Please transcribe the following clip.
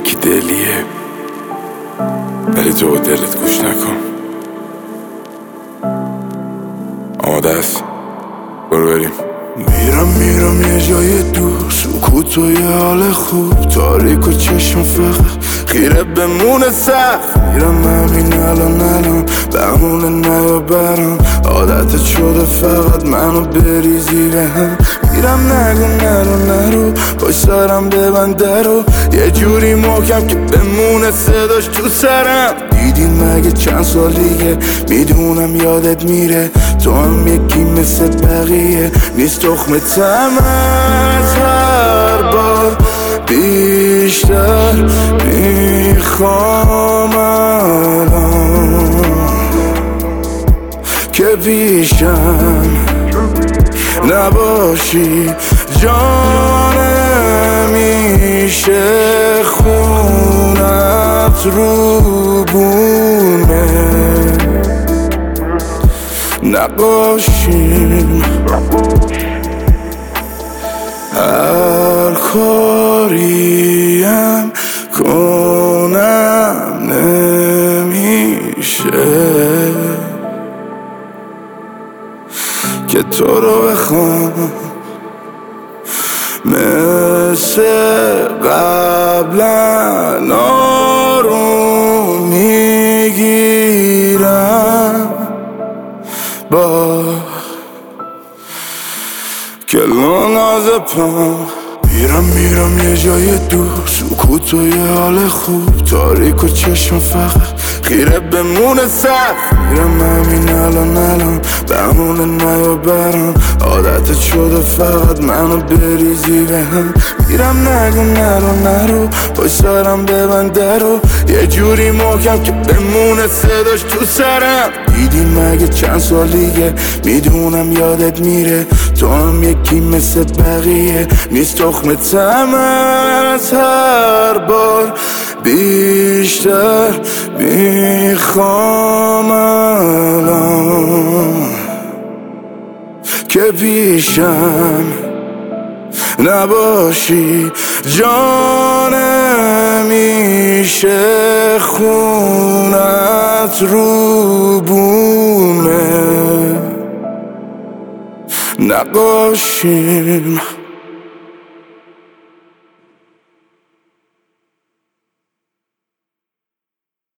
یکی دلیه، ولی تو با دلت گوش نکن. آماده است؟ برو بریم. میرم یه جای دور، سکوت و یه حال خوب، تاریک و چشم فقط خیره بمونه سخت. میرم همین الان بمونه نیا برام، عادتت شده فقط منو بریزی به هم. میرم نگو نرو پای سرم ببند درو، یه جوری محکم که بمونه صداش تو سرم. دیدی مگه چند سالیه، میدونم یادت میره، تو هم یکی مثل بقیه نیست. تخم تم از هر بار بیشتر میخوام الان که پیشم نباشی. جانم میشه خونت رو بونه نباشیم. هر کاریم کنم نمیشه که تو رو بخوام، مثل قبلا آروم میگیرم با کلون از پام. میرم یه جای دور، سکوت و یه حال خوب، تاریک و چشم فقط خیره بمونه سخت. میرم همین الان بمونه نیا برام، عادتت شده فقط منو بریزی به هم. میرم نگو نرو پای سرم ببند درو، یه جوری محکم که بمونه صداش تو سرم. دیدی مگه چند سالیه، میدونم یادت میره، تو هم یکی مثل بقیه نیست. تخم تم از هر بار بیشتر میخوام الان که پیشم نباشی. جانم میشه خونت رو بونه نباشیم.